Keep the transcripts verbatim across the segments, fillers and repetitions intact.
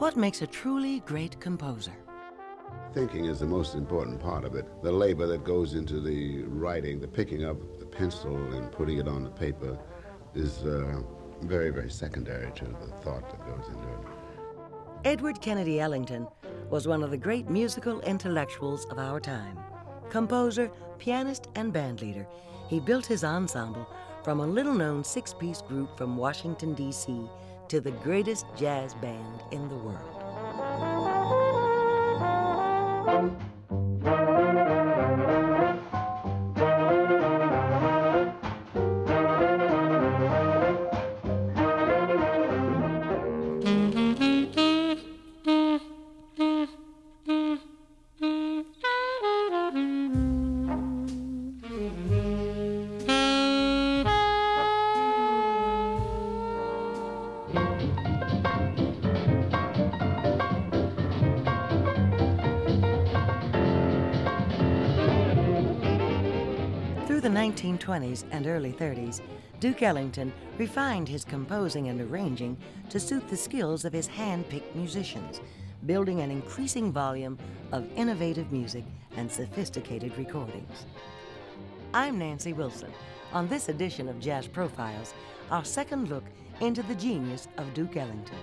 What makes a truly great composer? Thinking is the most important part of it. The labor that goes into the writing, the picking up the pencil and putting it on the paper is uh, very, very secondary to the thought that goes into it. Edward Kennedy Ellington was one of the great musical intellectuals of our time. Composer, pianist, and bandleader, he built his ensemble from a little-known six-piece group from Washington, D C to the greatest jazz band in the world. The nineteen twenties and early thirties, Duke Ellington refined his composing and arranging to suit the skills of his hand-picked musicians, building an increasing volume of innovative music and sophisticated recordings. I'm Nancy Wilson. On this edition of Jazz Profiles, our second look into the genius of Duke Ellington.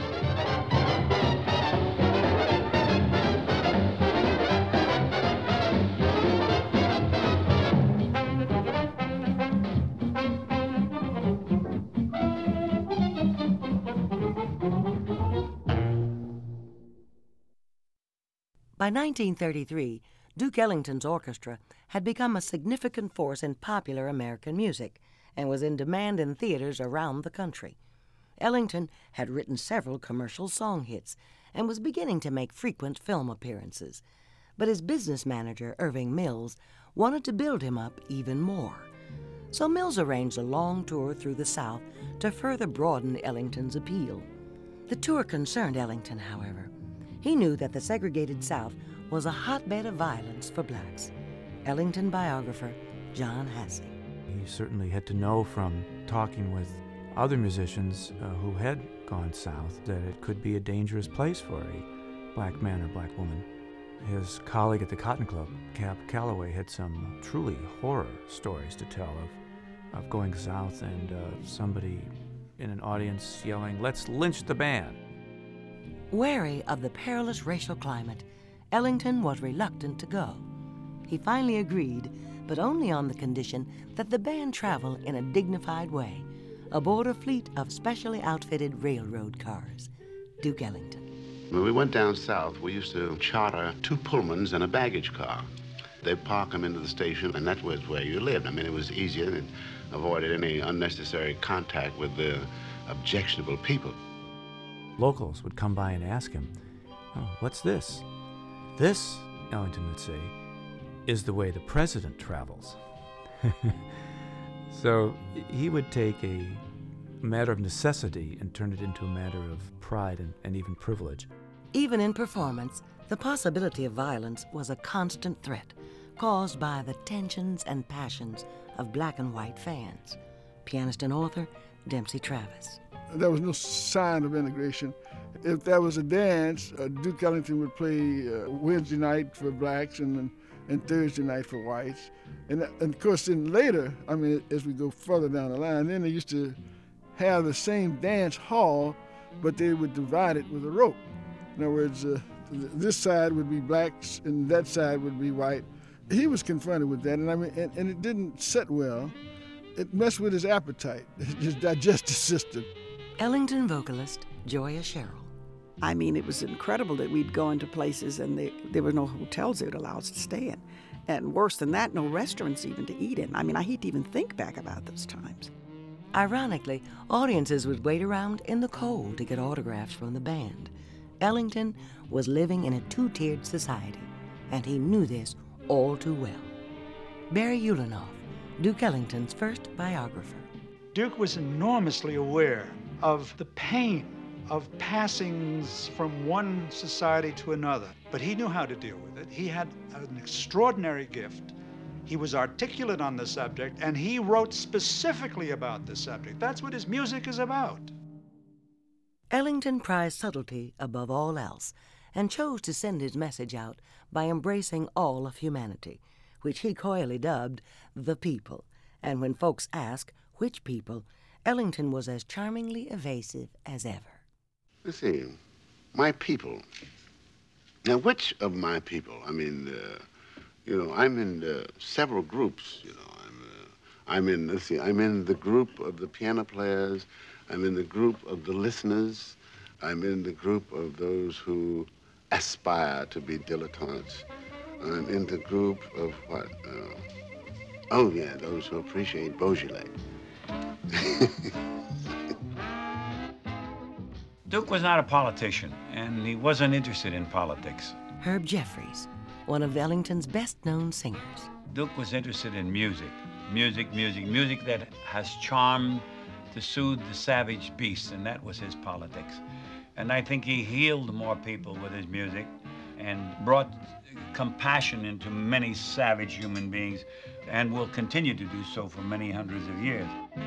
By nineteen thirty-three, Duke Ellington's orchestra had become a significant force in popular American music and was in demand in theaters around the country. Ellington had written several commercial song hits and was beginning to make frequent film appearances. But his business manager, Irving Mills, wanted to build him up even more. So Mills arranged a long tour through the South to further broaden Ellington's appeal. The tour concerned Ellington, however. He knew that the segregated South was a hotbed of violence for blacks. Ellington biographer John Hassey. He certainly had to know from talking with other musicians uh, who had gone south that it could be a dangerous place for a black man or black woman. His colleague at the Cotton Club, Cab Calloway, had some truly horror stories to tell of, of going south and uh, somebody in an audience yelling, "Let's lynch the band." Wary of the perilous racial climate, Ellington was reluctant to go. He finally agreed, but only on the condition that the band travel in a dignified way, aboard a fleet of specially outfitted railroad cars. Duke Ellington. When we went down south, we used to charter two Pullmans and a baggage car. They'd park them into the station, and that was where you lived. I mean, it was easier and avoided any unnecessary contact with the objectionable people. Locals would come by and ask him, "Oh, what's this?" "This," Ellington would say, "is the way the president travels." So he would take a matter of necessity and turn it into a matter of pride and, and even privilege. Even in performance, the possibility of violence was a constant threat, caused by the tensions and passions of black and white fans. Pianist and author Dempsey Travis. There was no sign of integration. If there was a dance, uh, Duke Ellington would play uh, Wednesday night for blacks and, and Thursday night for whites. And, and of course, then later, I mean, as we go further down the line, then they used to have the same dance hall, but they would divide it with a rope. In other words, uh, this side would be blacks and that side would be white. He was confronted with that, and I mean, and, and it didn't set well. It messed with his appetite, his digestive system. Ellington vocalist Joya Sherrill. I mean, it was incredible that we'd go into places and they, there were no hotels they would allow us to stay in. And worse than that, no restaurants even to eat in. I mean, I hate to even think back about those times. Ironically, audiences would wait around in the cold to get autographs from the band. Ellington was living in a two-tiered society, and he knew this all too well. Barry Ulanoff, Duke Ellington's first biographer. Duke was enormously aware of the pain of passings from one society to another, but he knew how to deal with it. He had an extraordinary gift. He was articulate on the subject, and he wrote specifically about the subject. That's what his music is about. Ellington prized subtlety above all else and chose to send his message out by embracing all of humanity, which he coyly dubbed the people. And when folks asked which people, Ellington was as charmingly evasive as ever. Let's see, my people. Now, which of my people? I mean, uh, you know, I'm in uh, several groups, you know. I'm, uh, I'm in, let's see, I'm in the group of the piano players. I'm in the group of the listeners. I'm in the group of those who aspire to be dilettantes. I'm in the group of what? Uh, oh, yeah, those who appreciate Beaujolais. Duke was not a politician, and he wasn't interested in politics. Herb Jeffries, one of Ellington's best-known singers. Duke was interested in music. Music, music, music that has charm to soothe the savage beast, and that was his politics. And I think he healed more people with his music and brought compassion into many savage human beings, and will continue to do so for many hundreds of years.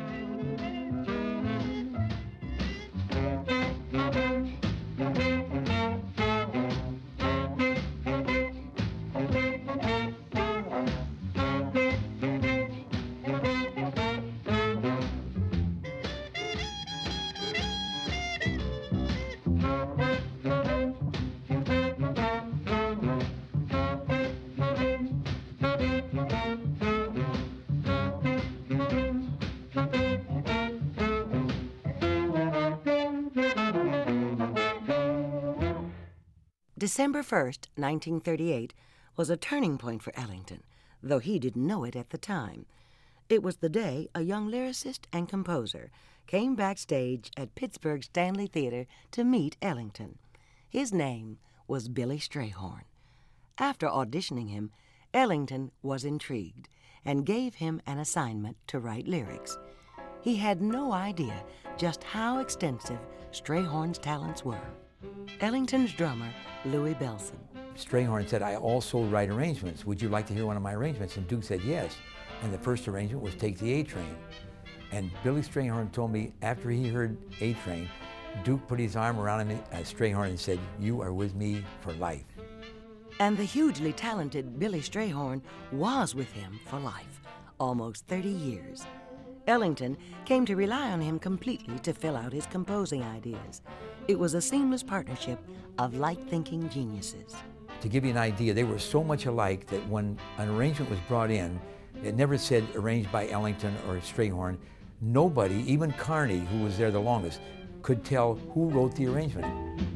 December first, nineteen thirty-eight, was a turning point for Ellington, though he didn't know it at the time. It was the day a young lyricist and composer came backstage at Pittsburgh's Stanley Theater to meet Ellington. His name was Billy Strayhorn. After auditioning him, Ellington was intrigued and gave him an assignment to write lyrics. He had no idea just how extensive Strayhorn's talents were. Ellington's drummer, Louis Bellson. Strayhorn said, I also write arrangements. Would you like to hear one of my arrangements? And Duke said yes. And the first arrangement was Take the A-Train. And Billy Strayhorn told me after he heard A-Train, Duke put his arm around him at Strayhorn and said, you are with me for life. And the hugely talented Billy Strayhorn was with him for life, almost thirty years. Ellington came to rely on him completely to fill out his composing ideas. It was a seamless partnership of light-thinking geniuses. To give you an idea, they were so much alike that when an arrangement was brought in, it never said arranged by Ellington or Strayhorn. Nobody, even Carney, who was there the longest, could tell who wrote the arrangement.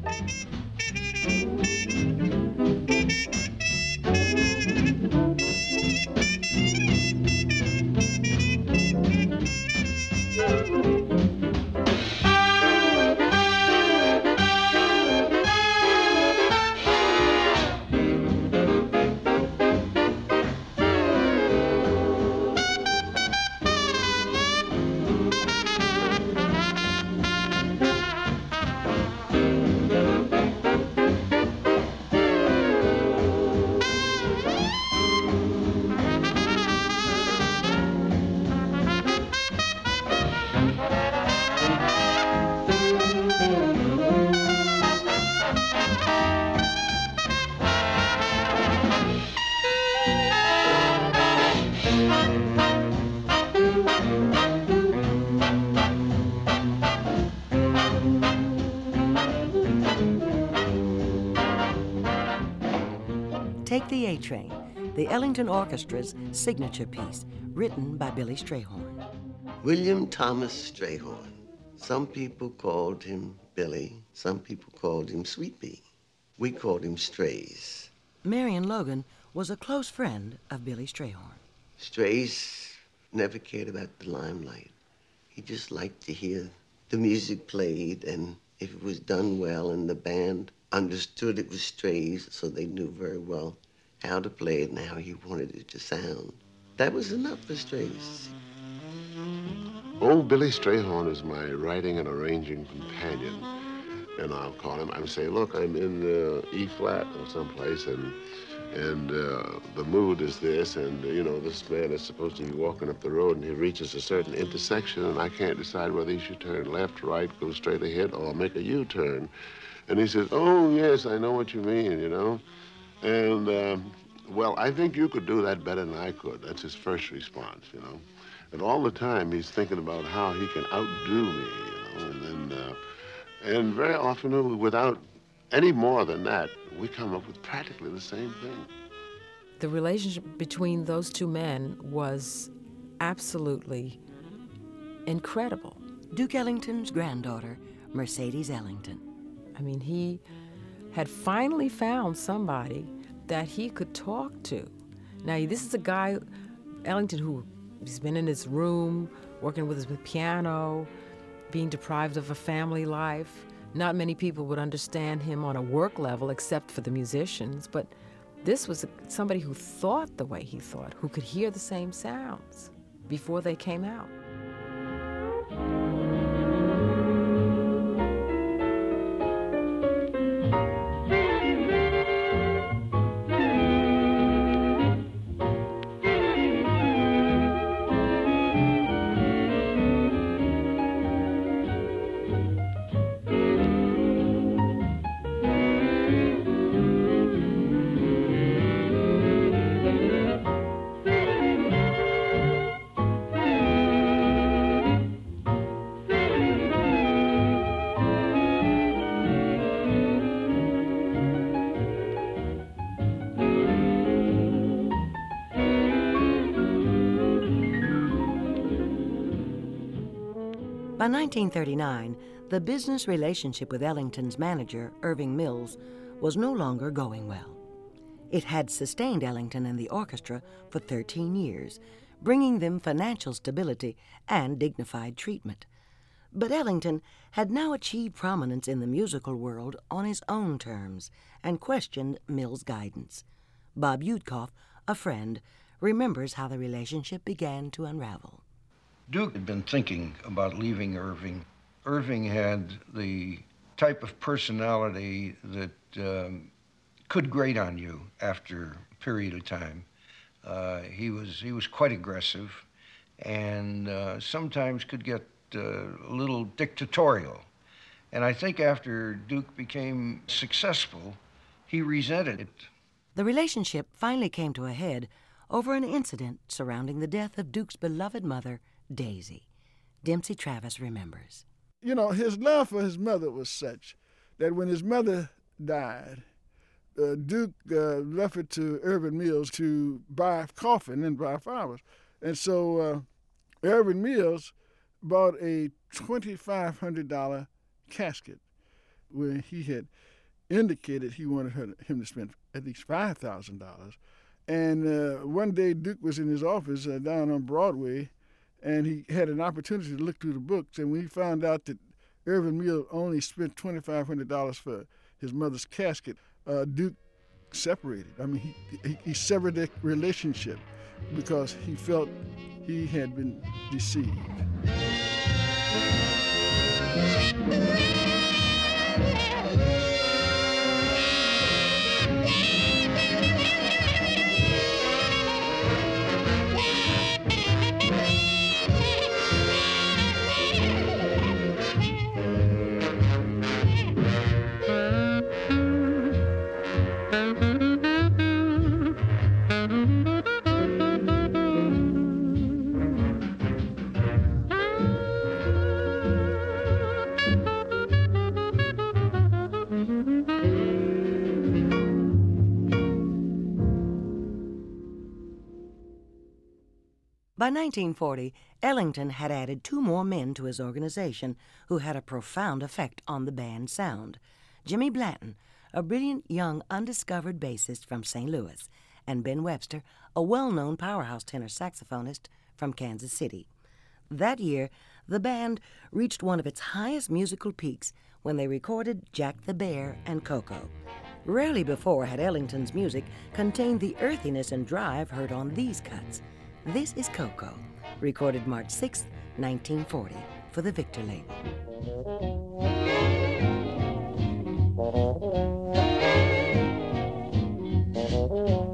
Take the A-Train, the Ellington Orchestra's signature piece, written by Billy Strayhorn. William Thomas Strayhorn. Some people called him Billy. Some people called him Sweet Pea. We called him Strays. Marion Logan was a close friend of Billy Strayhorn. Strays never cared about the limelight. He just liked to hear the music played, and if it was done well and the band understood it was Strays, so they knew very well how to play it and how he wanted it to sound. That was enough for Strays. Old Billy Strayhorn is my writing and arranging companion. And I'll call him, I'll say, look, I'm in uh, E flat or someplace, and and uh, the mood is this, and, uh, you know, this man is supposed to be walking up the road, and he reaches a certain intersection, and I can't decide whether he should turn left, right, go straight ahead, or make a U-turn. And he says, oh, yes, I know what you mean, you know. And, um, well, I think you could do that better than I could. That's his first response, you know. And all the time, he's thinking about how he can outdo me, you know, and then, uh, and very often, without any more than that, we come up with practically the same thing. The relationship between those two men was absolutely incredible. Duke Ellington's granddaughter, Mercedes Ellington. I mean, he had finally found somebody that he could talk to. Now, this is a guy, Ellington, who he's been in his room, working with his piano, being deprived of a family life. Not many people would understand him on a work level except for the musicians, but this was somebody who thought the way he thought, who could hear the same sounds before they came out. By nineteen thirty-nine, the business relationship with Ellington's manager, Irving Mills, was no longer going well. It had sustained Ellington and the orchestra for thirteen years, bringing them financial stability and dignified treatment. But Ellington had now achieved prominence in the musical world on his own terms and questioned Mills' guidance. Bob Utkoff, a friend, remembers how the relationship began to unravel. Duke had been thinking about leaving Irving. Irving had the type of personality that um, could grate on you after a period of time. Uh, he was he was quite aggressive, and uh, sometimes could get uh, a little dictatorial. And I think after Duke became successful, he resented it. The relationship finally came to a head over an incident surrounding the death of Duke's beloved mother, Daisy. Dempsey Travis remembers. You know, his love for his mother was such that when his mother died, uh, Duke uh, left it to Irving Mills to buy a coffin and buy flowers. And so uh, Irving Mills bought a twenty-five hundred dollars casket where he had indicated he wanted her, him to spend at least five thousand dollars. And uh, one day Duke was in his office uh, down on Broadway, and he had an opportunity to look through the books, and when he found out that Irving Mills only spent twenty-five hundred dollars for his mother's casket, uh, Duke separated. I mean, he, he, he severed the relationship because he felt he had been deceived. By nineteen forty, Ellington had added two more men to his organization who had a profound effect on the band's sound. Jimmy Blanton, a brilliant young undiscovered bassist from Saint Louis, and Ben Webster, a well-known powerhouse tenor saxophonist from Kansas City. That year, the band reached one of its highest musical peaks when they recorded Jack the Bear and Coco. Rarely before had Ellington's music contained the earthiness and drive heard on these cuts. This is Coco, recorded March sixth, nineteen forty, for the Victor label. Thank you.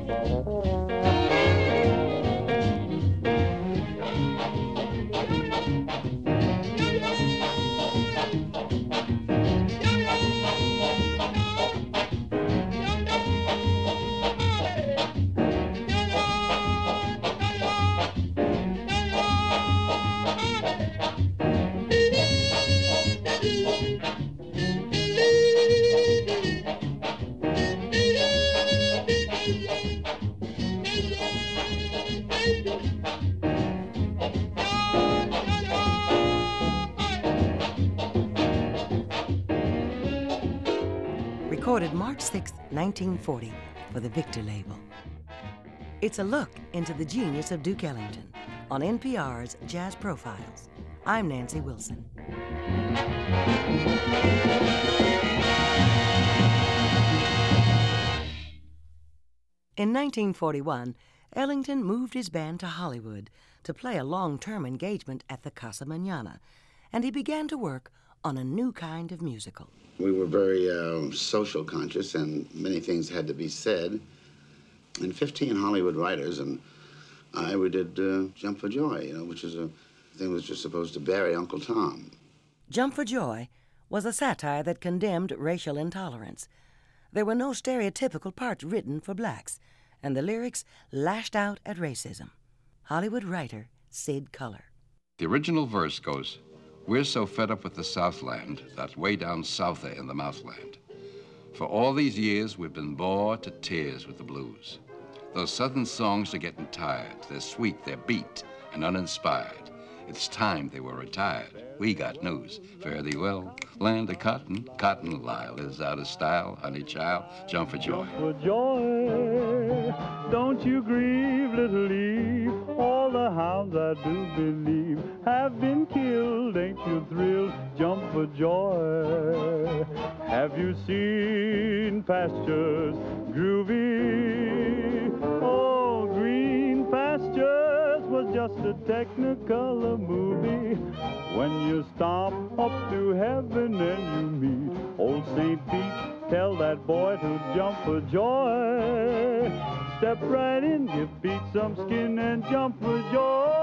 Recorded March sixth, nineteen forty, for the Victor label. It's a look into the genius of Duke Ellington on N P R's Jazz Profiles. I'm Nancy Wilson. In nineteen forty-one, Ellington moved his band to Hollywood to play a long-term engagement at the Casa Manana, and he began to work on a new kind of musical. We were very uh, social conscious, and many things had to be said. And fifteen Hollywood writers and I, we did uh, Jump for Joy, you know, which is a thing which was supposed to bury Uncle Tom. Jump for Joy was a satire that condemned racial intolerance. There were no stereotypical parts written for blacks, and the lyrics lashed out at racism. Hollywood writer Sid Culler. The original verse goes, "We're so fed up with the Southland, that way down south there in the Mouthland. For all these years, we've been bored to tears with the blues. Those Southern songs are getting tired. They're sweet, they're beat, and uninspired. It's time they were retired. We got news. Fare thee well, land of cotton, Cotton Lyle is out of style. Honey child, jump for joy." Jump for joy, don't you grieve, little Eve. All the hounds I do believe have been killed. Ain't you thrilled? Jump for joy. Have you seen pastures groovy? Oh, Green Pastures was just a Technicolor movie. When you stomp up to heaven and you meet old Saint Pete, tell that boy to jump for joy. Step right in, give Pete some skin and jump for joy.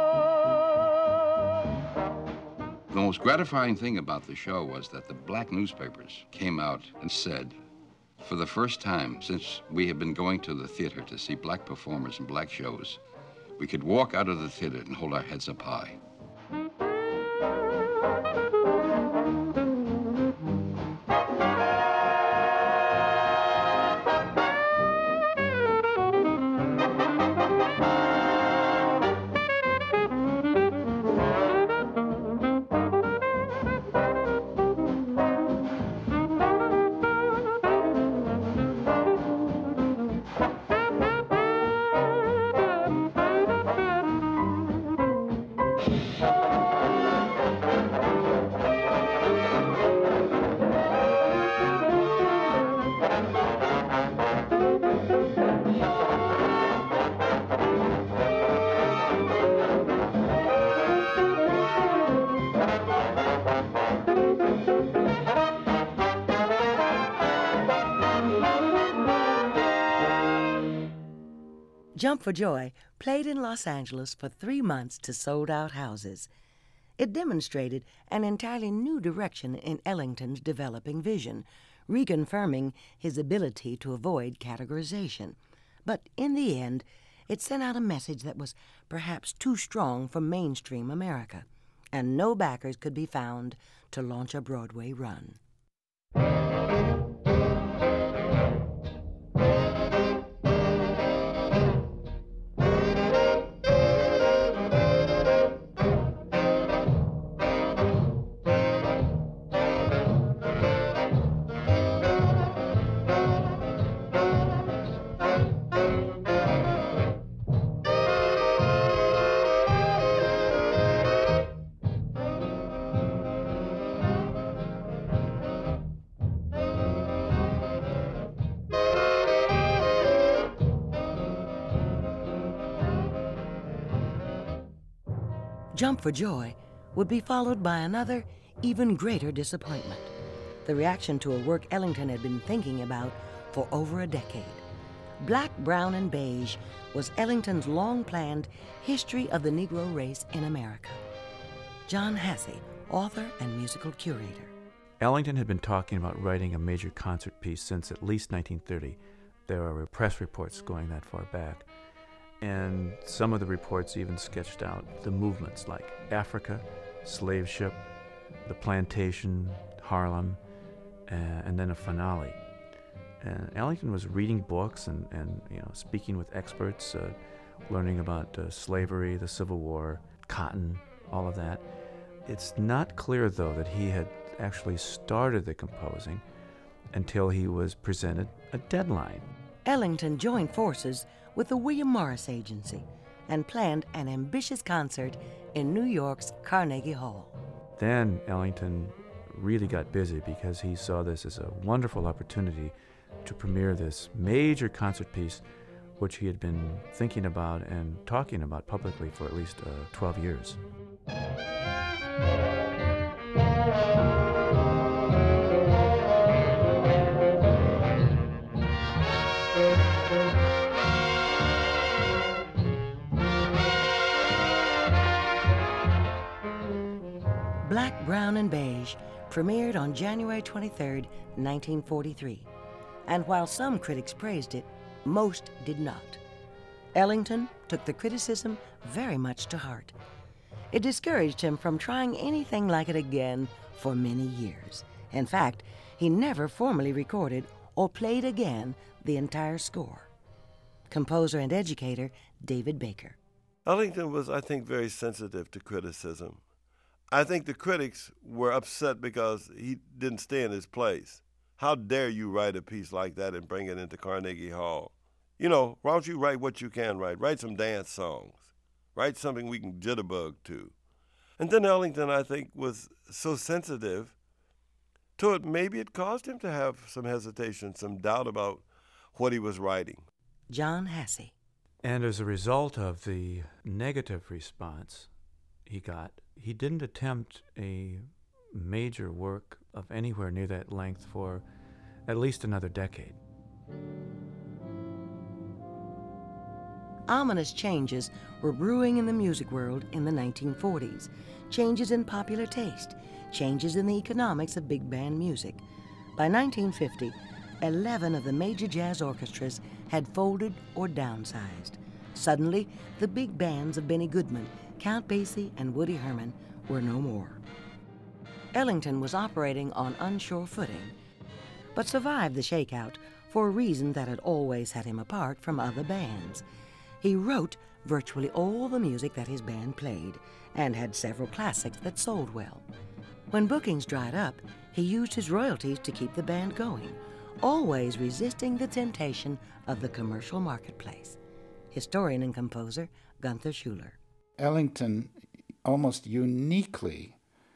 The most gratifying thing about the show was that the black newspapers came out and said, for the first time since we have been going to the theater to see black performers and black shows, we could walk out of the theater and hold our heads up high. Jump for Joy played in Los Angeles for three months to sold-out houses. It demonstrated an entirely new direction in Ellington's developing vision, reconfirming his ability to avoid categorization. But in the end, it sent out a message that was perhaps too strong for mainstream America, and no backers could be found to launch a Broadway run. Jump for Joy would be followed by another, even greater disappointment. The reaction to a work Ellington had been thinking about for over a decade. Black, Brown, and Beige was Ellington's long-planned History of the Negro Race in America. John Hasse, author and musical curator. Ellington had been talking about writing a major concert piece since at least nineteen thirty. There are press reports going that far back. And some of the reports even sketched out the movements like Africa, slave ship, the plantation, Harlem, uh, and then a finale. And Ellington was reading books and, and you know, speaking with experts, uh, learning about uh, slavery, the Civil War, cotton, all of that. It's not clear, though, that he had actually started the composing until he was presented a deadline. Ellington joined forces with the William Morris Agency and planned an ambitious concert in New York's Carnegie Hall. Then Ellington really got busy because he saw this as a wonderful opportunity to premiere this major concert piece which he had been thinking about and talking about publicly for at least uh, twelve years. Black, Brown, and Beige premiered on January twenty-third, nineteen forty-three. And while some critics praised it, most did not. Ellington took the criticism very much to heart. It discouraged him from trying anything like it again for many years. In fact, he never formally recorded or played again the entire score. Composer and educator David Baker. Ellington was, I think, very sensitive to criticism. I think the critics were upset because he didn't stay in his place. How dare you write a piece like that and bring it into Carnegie Hall? You know, why don't you write what you can write? Write some dance songs. Write something we can jitterbug to. And then Ellington, I think, was so sensitive to it, maybe it caused him to have some hesitation, some doubt about what he was writing. John Hasse. And as a result of the negative response he got, he didn't attempt a major work of anywhere near that length for at least another decade. Ominous changes were brewing in the music world in the nineteen forties. Changes in popular taste, changes in the economics of big band music. By nineteen fifty, eleven of the major jazz orchestras had folded or downsized. Suddenly, the big bands of Benny Goodman, Count Basie, and Woody Herman were no more. Ellington was operating on unsure footing, but survived the shakeout for a reason that had always set him apart from other bands. He wrote virtually all the music that his band played and had several classics that sold well. When bookings dried up, he used his royalties to keep the band going, always resisting the temptation of the commercial marketplace. Historian and composer Gunther Schuller. Ellington almost uniquely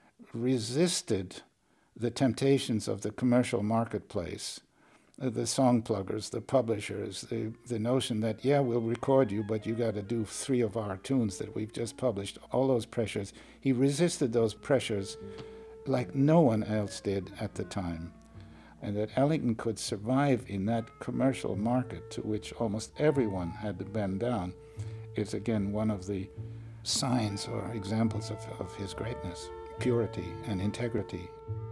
resisted the temptations of the commercial marketplace, the song pluggers, the publishers, the, the notion that, yeah, we'll record you, but you got to do three of our tunes that we've just published, all those pressures. He resisted those pressures like no one else did at the time. And that Ellington could survive in that commercial market to which almost everyone had to bend down is, again, one of the signs or examples of, of his greatness, purity and integrity.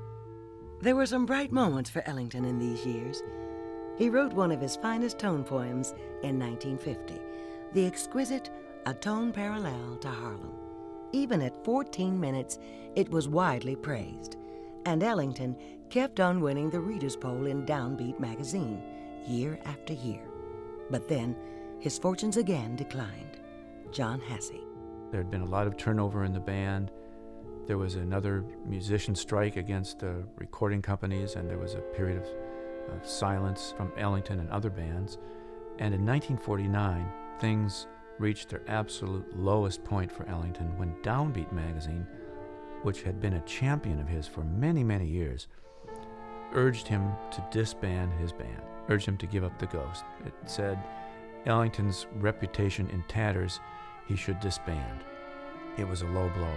There were some bright moments for Ellington in these years. He wrote one of his finest tone poems in nineteen fifty, the exquisite A Tone Parallel to Harlem. Even at fourteen minutes, it was widely praised, and Ellington kept on winning the Reader's Poll in Downbeat magazine year after year. But then, his fortunes again declined. John Hasse. There had been a lot of turnover in the band. There was another musician strike against the recording companies, and there was a period of, of silence from Ellington and other bands. And in nineteen forty-nine, things reached their absolute lowest point for Ellington when Downbeat magazine, which had been a champion of his for many, many years, urged him to disband his band, urged him to give up the ghost. It said Ellington's reputation in tatters, he should disband. It was a low blow.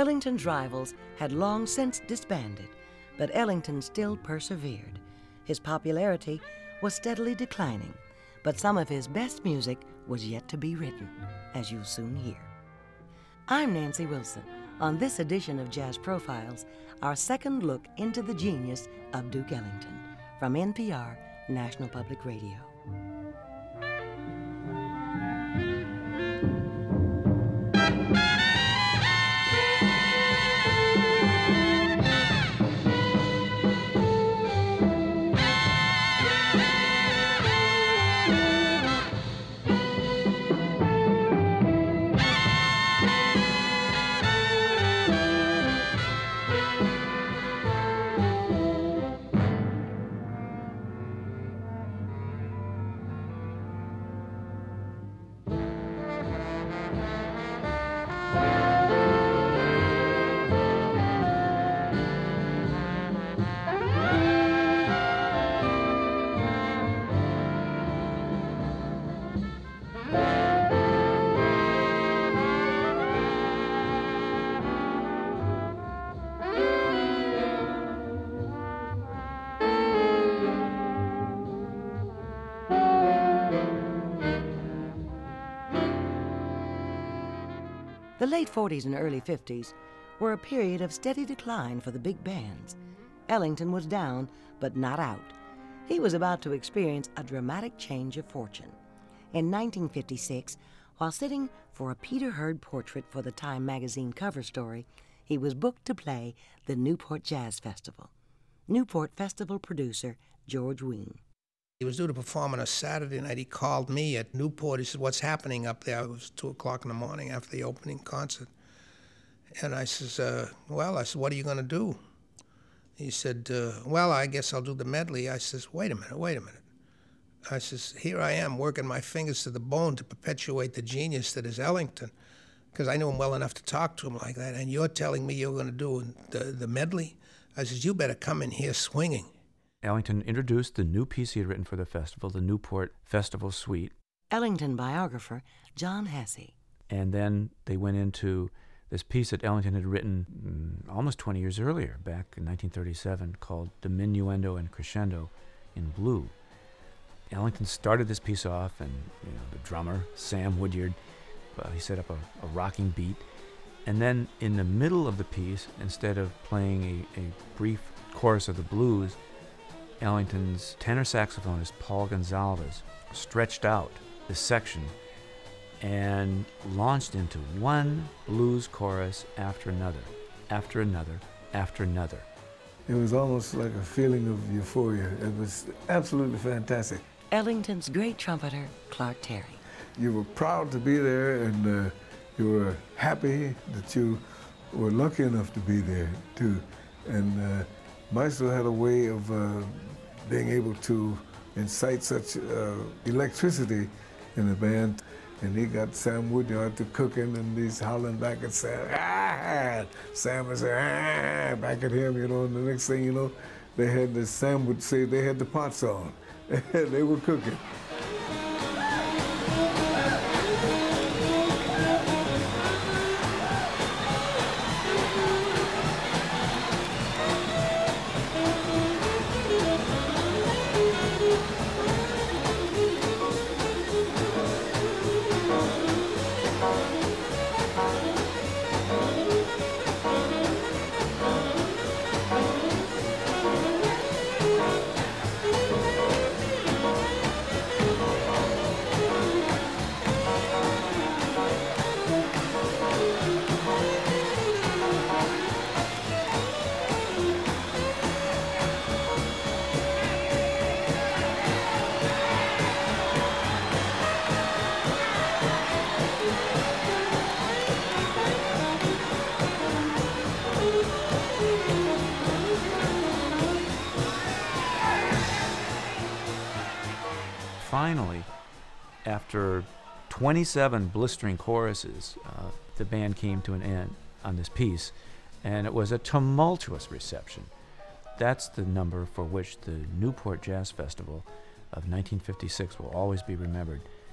Ellington's rivals had long since disbanded, but Ellington still persevered. His popularity was steadily declining, but some of his best music was yet to be written, as you'll soon hear. I'm Nancy Wilson. On this edition of Jazz Profiles, our second look into the genius of Duke Ellington, from N P R, National Public Radio. The late forties and early fifties were a period of steady decline for the big bands. Ellington was down, but not out. He was about to experience a dramatic change of fortune. In nineteen fifty-six, while sitting for a Peter Hurd portrait for the Time magazine cover story, he was booked to play the Newport Jazz Festival. Newport Festival producer George Wein. He was due to perform on a Saturday night. He called me at Newport. He said, "What's happening up there?" It was two o'clock in the morning after the opening concert. And I says, uh, well, I said, "What are you going to do?" He said, uh, well, I guess I'll do the medley. I says, wait a minute, wait a minute. I says, here I am working my fingers to the bone to perpetuate the genius that is Ellington, because I knew him well enough to talk to him like that, and you're telling me you're going to do the, the medley? I says, you better come in here swinging. Ellington introduced the new piece he had written for the festival, the Newport Festival Suite. Ellington biographer John Hesse. And then they went into this piece that Ellington had written mm, almost twenty years earlier, back in nineteen thirty-seven, called Diminuendo and Crescendo in Blue. Ellington started this piece off, and you know, the drummer, Sam Woodyard, uh, he set up a, a rocking beat. And then in the middle of the piece, instead of playing a, a brief chorus of the blues, Ellington's tenor saxophonist, Paul Gonsalves, stretched out this section and launched into one blues chorus after another, after another, after another. It was almost like a feeling of euphoria. It was absolutely fantastic. Ellington's great trumpeter, Clark Terry. You were proud to be there, and uh, you were happy that you were lucky enough to be there, too. And uh, Maestro had a way of uh, being able to incite such uh, electricity in the band. And he got Sam Woodyard to cooking, and he's howling back at Sam. Ah! Sam would say, ah! Back at him, you know, and the next thing you know, they had the, Sam would say they had the pots on. They were cooking. Finally, after twenty-seven blistering choruses, uh, the band came to an end on this piece, and it was a tumultuous reception. That's the number for which the Newport Jazz Festival of nineteen fifty-six will always be remembered.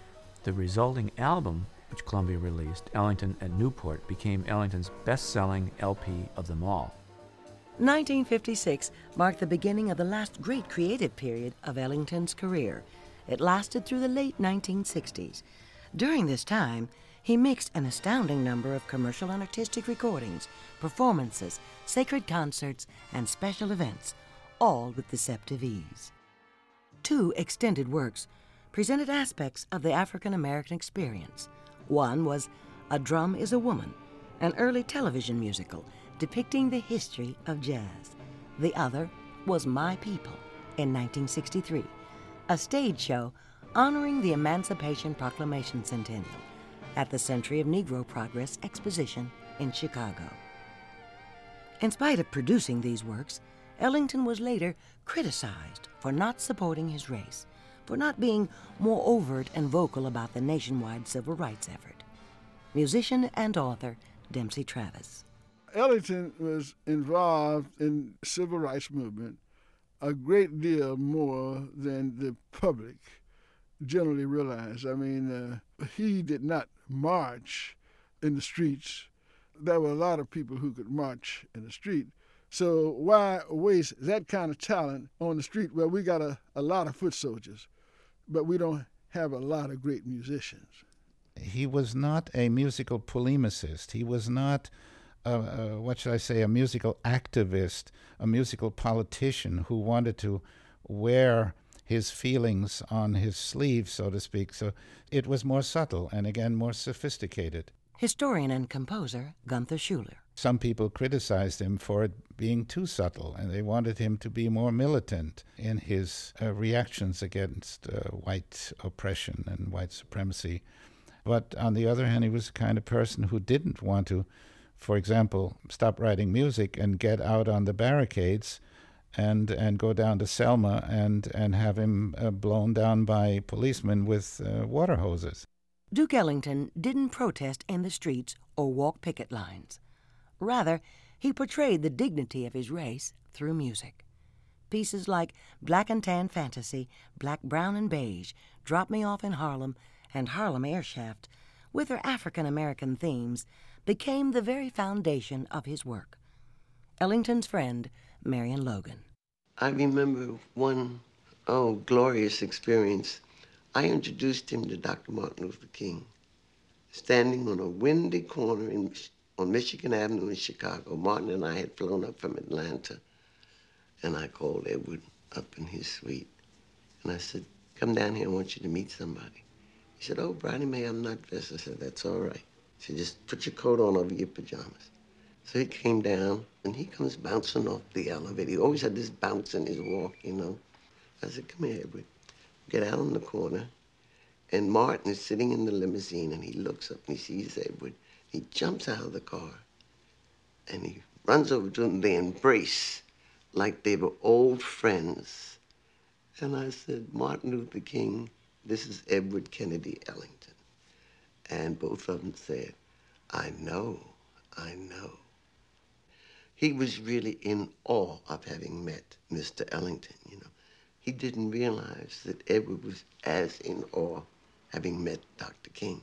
The resulting album, which Columbia released, Ellington at Newport, became Ellington's best-selling L P of them all. nineteen fifty-six marked the beginning of the last great creative period of Ellington's career. It lasted through the late nineteen sixties. During this time, he mixed an astounding number of commercial and artistic recordings, performances, sacred concerts, and special events, all with deceptive ease. Two extended works presented aspects of the African-American experience. One was A Drum is a Woman, an early television musical depicting the history of jazz. The other was My People in nineteen sixty-three, a stage show honoring the Emancipation Proclamation Centennial at the Century of Negro Progress Exposition in Chicago. In spite of producing these works, Ellington was later criticized for not supporting his race, for not being more overt and vocal about the nationwide civil rights effort. Musician and author Dempsey Travis. Ellington was involved in the civil rights movement a great deal more than the public generally realized. I mean, uh, he did not march in the streets. There were a lot of people who could march in the street. So why waste that kind of talent on the street where we got a, a lot of foot soldiers, but we don't have a lot of great musicians? He was not a musical polemicist. He was not, uh, uh, what should I say, a musical activist, a musical politician who wanted to wear his feelings on his sleeve, so to speak. So it was more subtle and, again, more sophisticated. Historian and composer Gunther Schuller. Some people criticized him for it being too subtle, and they wanted him to be more militant in his uh, reactions against uh, white oppression and white supremacy. But on the other hand, he was the kind of person who didn't want to, for example, stop writing music and get out on the barricades and and go down to Selma and, and have him uh, blown down by policemen with uh, water hoses. Duke Ellington didn't protest in the streets or walk picket lines. Rather, he portrayed the dignity of his race through music. Pieces like Black and Tan Fantasy, Black, Brown, and Beige, Drop Me Off in Harlem, and Harlem Airshaft, with their African-American themes, became the very foundation of his work. Ellington's friend, Marion Logan. I remember one, oh, glorious experience. I introduced him to Doctor Martin Luther King, standing on a windy corner in, on Michigan Avenue in Chicago. Martin and I had flown up from Atlanta, and I called Edward up in his suite. And I said, come down here, I want you to meet somebody. He said, oh, Bridie Mae, I'm not dressed. I said, that's all right. He said, just put your coat on over your pajamas. So he came down, and he comes bouncing off the elevator. He always had this bounce in his walk, you know. I said, come here, Edward. Get out in the corner, and Martin is sitting in the limousine, and he looks up and he sees Edward. He jumps out of the car, and he runs over to him. They embrace like they were old friends. And I said, Martin Luther King, this is Edward Kennedy Ellington. And both of them said, I know, I know. He was really in awe of having met Mister Ellington, you know. He didn't realize that Edward was as in awe having met Doctor King.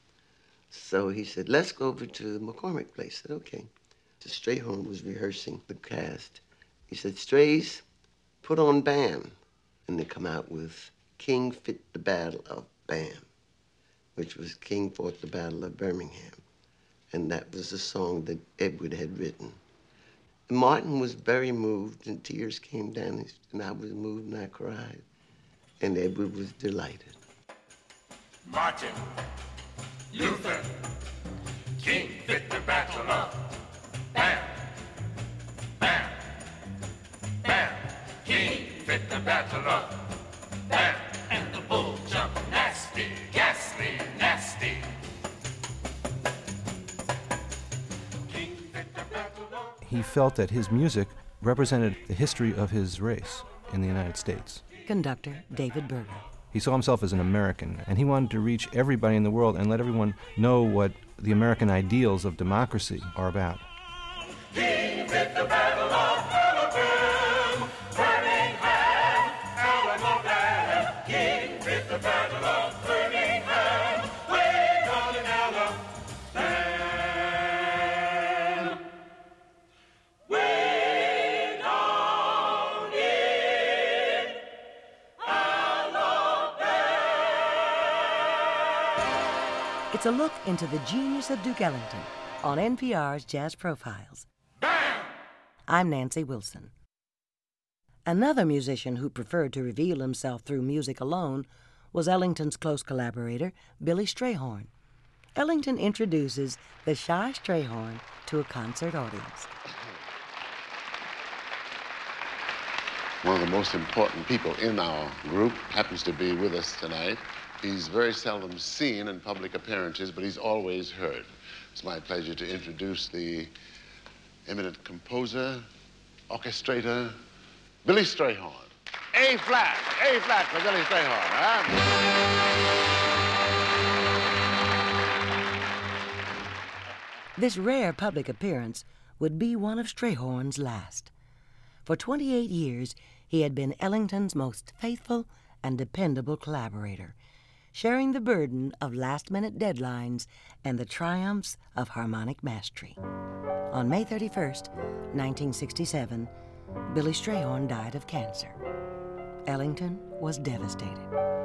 So he said, let's go over to McCormick Place. I said, okay. So Strayhorn was rehearsing the cast. He said, Strays, put on Bam. And they come out with King Fit the Battle of Bam, which was King Fought the Battle of Birmingham. And that was the song that Edward had written. Martin was very moved, and tears came down, and I was moved, and I cried. And Edward was delighted. Martin Luther King fit the battle of Bam, Bam, Bam. King fit the battle of Bam, and the bull jumped nasty, ghastly, nasty. He felt that his music represented the history of his race in the United States. Conductor David Berger. He saw himself as an American, and he wanted to reach everybody in the world and let everyone know what the American ideals of democracy are about. King fit the battle of Alabama, Birmingham, Alabama. King fit the battle of Birmingham, It's a look into the genius of Duke Ellington on N P R's Jazz Profiles. Bam! I'm Nancy Wilson. Another musician who preferred to reveal himself through music alone was Ellington's close collaborator, Billy Strayhorn. Ellington introduces the shy Strayhorn to a concert audience. One of the most important people in our group happens to be with us tonight. He's very seldom seen in public appearances, but he's always heard. It's my pleasure to introduce the eminent composer, orchestrator, Billy Strayhorn. A flat, A flat for Billy Strayhorn, huh? This rare public appearance would be one of Strayhorn's last. For twenty-eight years, he had been Ellington's most faithful and dependable collaborator, sharing the burden of last-minute deadlines and the triumphs of harmonic mastery. On May thirty-first, nineteen sixty-seven, Billy Strayhorn died of cancer. Ellington was devastated.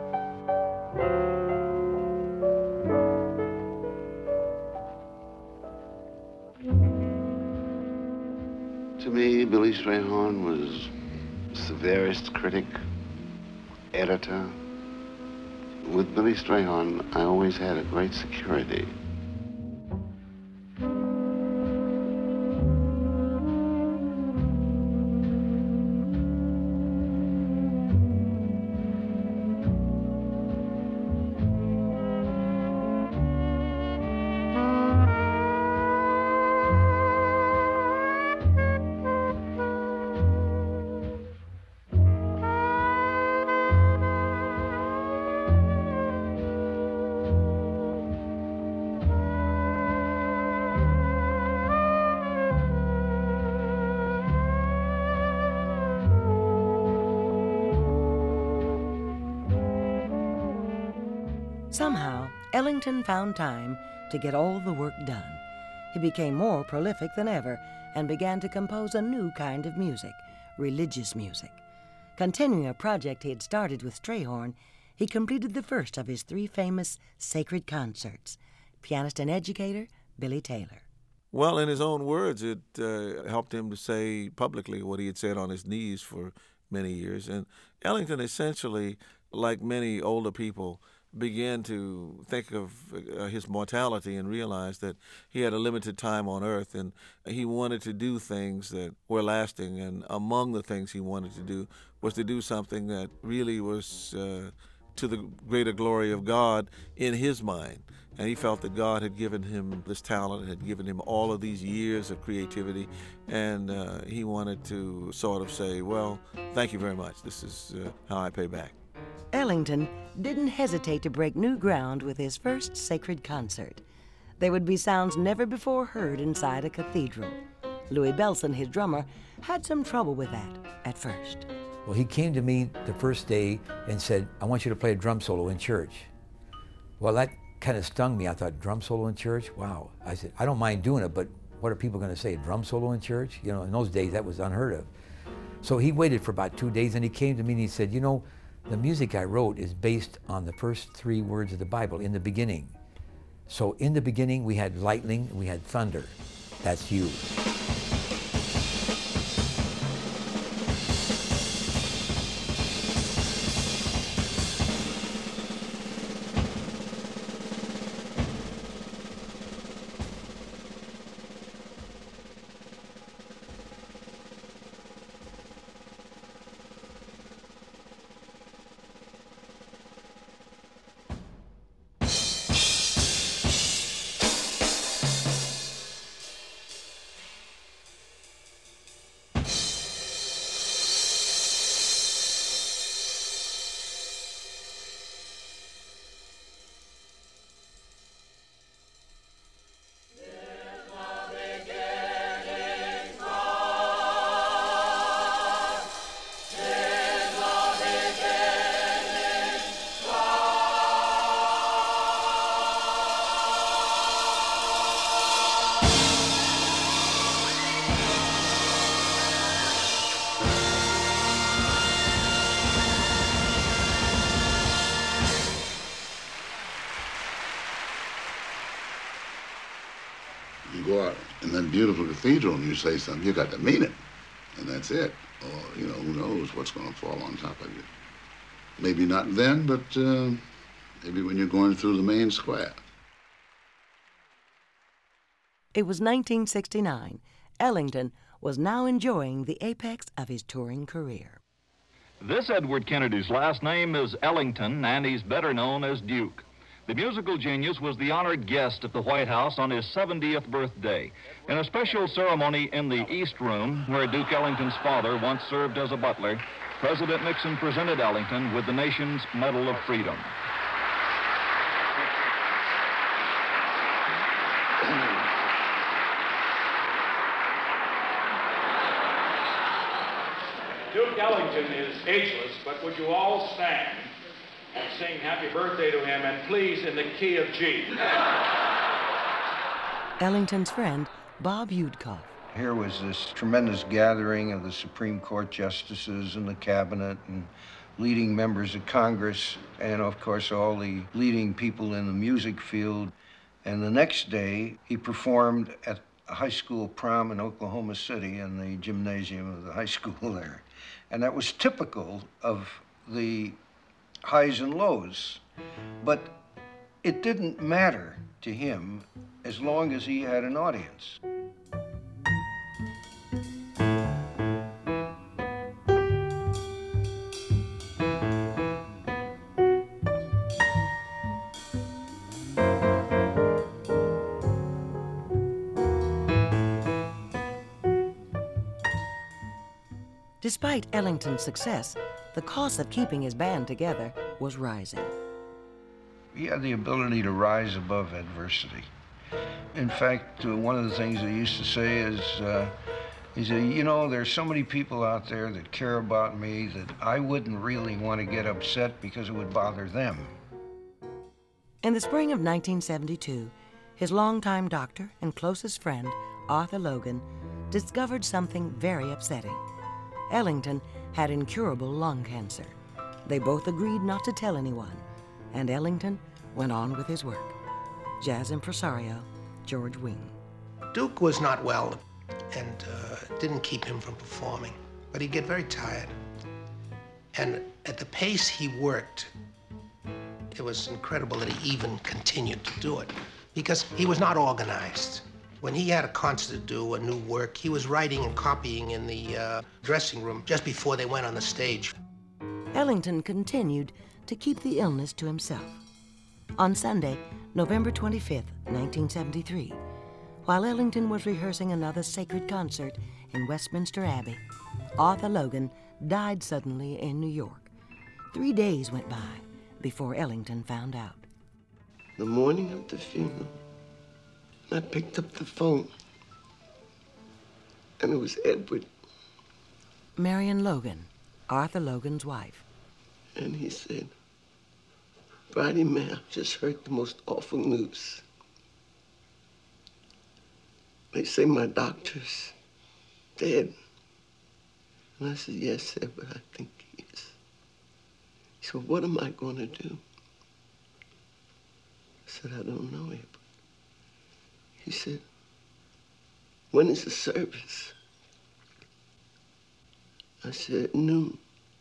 To me, Billy Strayhorn was the severest critic, editor. With Billy Strayhorn, I always had a great security. Somehow, Ellington found time to get all the work done. He became more prolific than ever and began to compose a new kind of music, religious music. Continuing a project he had started with Strayhorn, he completed the first of his three famous sacred concerts. Pianist and educator, Billy Taylor. Well, in his own words, it uh, helped him to say publicly what he had said on his knees for many years. And Ellington essentially, like many older people, began to think of uh, his mortality and realize that he had a limited time on earth, and he wanted to do things that were lasting. And among the things he wanted to do was to do something that really was uh, to the greater glory of God in his mind. And he felt that God had given him this talent, had given him all of these years of creativity, and uh, he wanted to sort of say, well, thank you very much. This is uh, how I pay back. Ellington didn't hesitate to break new ground with his first sacred concert. There would be sounds never before heard inside a cathedral. Louis Bellson, his drummer, had some trouble with that at first. Well, he came to me the first day and said, I want you to play a drum solo in church. Well, that kind of stung me. I thought, drum solo in church? Wow. I said, I don't mind doing it, but what are people going to say, a drum solo in church? You know, in those days, that was unheard of. So he waited for about two days, and he came to me and he said, you know, the music I wrote is based on the first three words of the Bible, in the beginning. So in the beginning, we had lightning, we had thunder. That's you. You go out in that beautiful cathedral and you say something, you got to mean it, and that's it. Or, you know, who knows what's going to fall on top of you. Maybe not then, but uh, maybe when you're going through the main square. It was nineteen sixty-nine. Ellington was now enjoying the apex of his touring career. This Edward Kennedy's last name is Ellington, and he's better known as Duke. The musical genius was the honored guest at the White House on his seventieth birthday, in a special ceremony in the East Room, where Duke Ellington's father once served as a butler. President Nixon presented Ellington with the nation's Medal of Freedom. Duke Ellington is ageless, but would you all stand and sing happy birthday to him, and please in the key of G. Ellington's friend, Bob Yudkoff. Here was this tremendous gathering of the Supreme Court justices and the cabinet and leading members of Congress and, of course, all the leading people in the music field. And the next day, he performed at a high school prom in Oklahoma City in the gymnasium of the high school there. And that was typical of the highs and lows. But it didn't matter to him as long as he had an audience. Despite Ellington's success, the cost of keeping his band together was rising. He had the ability to rise above adversity. In fact, uh, one of the things he used to say is, uh, he said, you know, there's so many people out there that care about me that I wouldn't really want to get upset because it would bother them. In the spring of nineteen seventy-two, his longtime doctor and closest friend, Arthur Logan, discovered something very upsetting. Ellington had incurable lung cancer. They both agreed not to tell anyone, and Ellington went on with his work. Jazz impresario George Wein. Duke was not well and uh, didn't keep him from performing, but he'd get very tired. And at the pace he worked, it was incredible that he even continued to do it because he was not organized. When he had a concert to do, a new work, he was writing and copying in the uh, dressing room just before they went on the stage. Ellington continued to keep the illness to himself. On Sunday, November twenty-fifth, nineteen seventy-three, while Ellington was rehearsing another sacred concert in Westminster Abbey, Arthur Logan died suddenly in New York. Three days went by before Ellington found out. The morning of the funeral, I picked up the phone, and it was Edward. Marion Logan, Arthur Logan's wife. And he said, Bridie, man, I've just heard the most awful news. They say my doctor's dead. And I said, yes, sir, but I think he is. He said, what am I going to do? I said, I don't know, Edward. He said, when is the service? I said, at noon.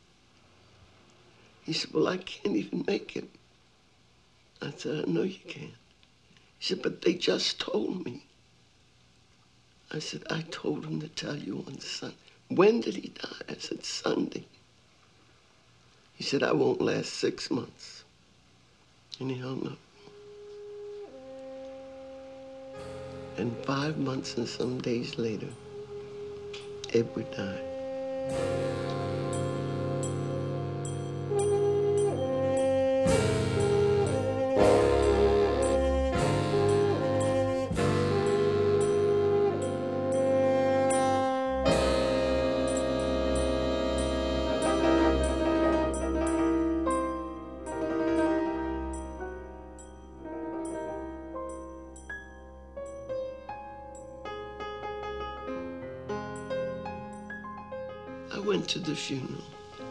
He said, well, I can't even make it. I said, I know you can't. He said, but they just told me. I said, I told him to tell you on Sunday. When did he die? I said, Sunday. He said, I won't last six months. And he hung up. And five months and some days later, Edward died. I went to the funeral,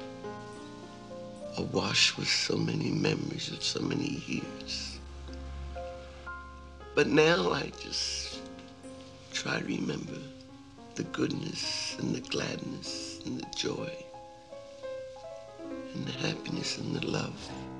awash with so many memories of so many years. But now I just try to remember the goodness and the gladness and the joy and the happiness and the love.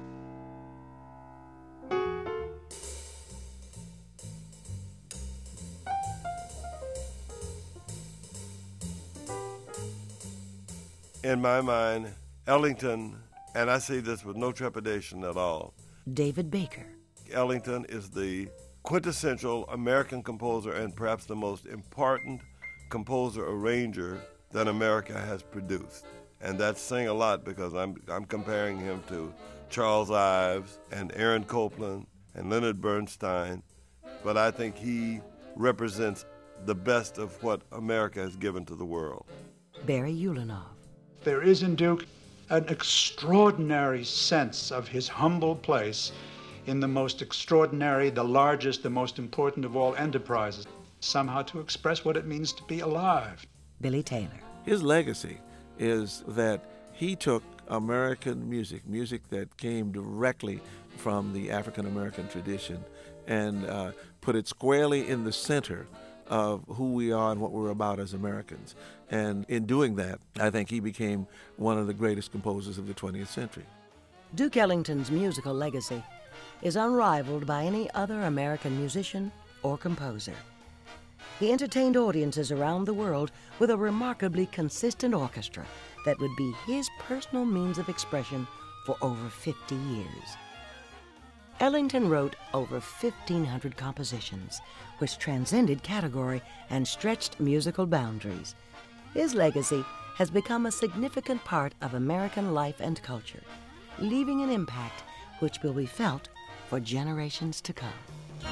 In my mind, Ellington, and I say this with no trepidation at all, David Baker. Ellington is the quintessential American composer and perhaps the most important composer-arranger that America has produced. And that's saying a lot because I'm, I'm comparing him to Charles Ives and Aaron Copland and Leonard Bernstein, but I think he represents the best of what America has given to the world. Barry Ulanov. There is in Duke an extraordinary sense of his humble place in the most extraordinary, the largest, the most important of all enterprises, somehow to express what it means to be alive. Billy Taylor. His legacy is that he took American music, music that came directly from the African American tradition, and uh, put it squarely in the center of who we are and what we're about as Americans. And in doing that, I think he became one of the greatest composers of the twentieth century. Duke Ellington's musical legacy is unrivaled by any other American musician or composer. He entertained audiences around the world with a remarkably consistent orchestra that would be his personal means of expression for over fifty years. Ellington wrote over fifteen hundred compositions, which transcended category and stretched musical boundaries. His legacy has become a significant part of American life and culture, leaving an impact which will be felt for generations to come.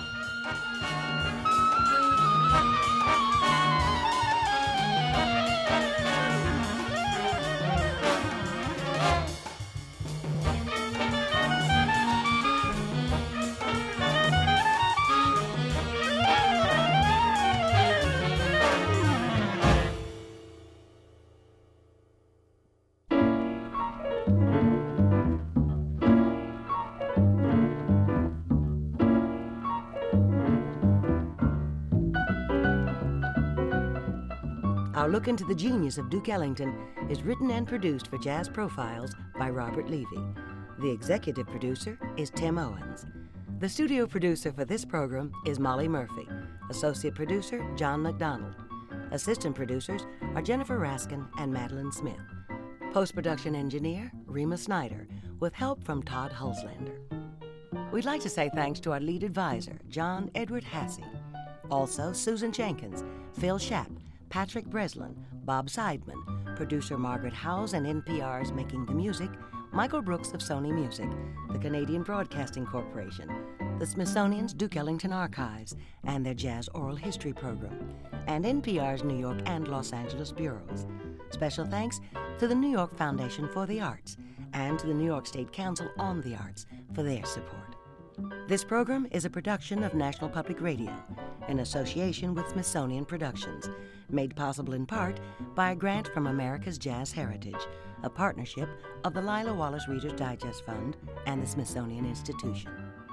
Our look into the genius of Duke Ellington is written and produced for Jazz Profiles by Robert Levy. The executive producer is Tim Owens. The studio producer for this program is Molly Murphy. Associate producer, John McDonald. Assistant producers are Jennifer Raskin and Madeline Smith. Post-production engineer, Rima Snyder, with help from Todd Hulslander. We'd like to say thanks to our lead advisor, John Edward Hassey. Also, Susan Jenkins, Phil Schapp, Patrick Breslin, Bob Seidman, producer Margaret Howes and N P R's Making the Music, Michael Brooks of Sony Music, the Canadian Broadcasting Corporation, the Smithsonian's Duke Ellington Archives and their Jazz Oral History program, and N P R's New York and Los Angeles bureaus. Special thanks to the New York Foundation for the Arts and to the New York State Council on the Arts for their support. This program is a production of National Public Radio in association with Smithsonian Productions, made possible in part by a grant from America's Jazz Heritage, a partnership of the Lila Wallace Reader's Digest Fund and the Smithsonian Institution.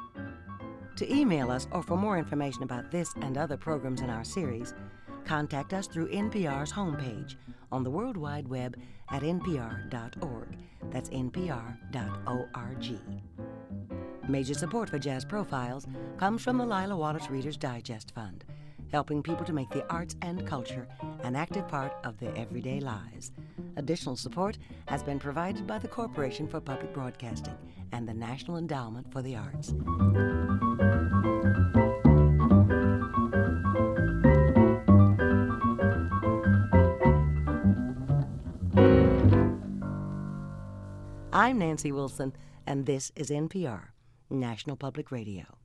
To email us or for more information about this and other programs in our series, contact us through N P R's homepage on the World Wide Web at n p r dot org. That's n p r dot org. Major support for Jazz Profiles comes from the Lila Wallace Reader's Digest Fund, helping people to make the arts and culture an active part of their everyday lives. Additional support has been provided by the Corporation for Public Broadcasting and the National Endowment for the Arts. I'm Nancy Wilson, and this is N P R, National Public Radio.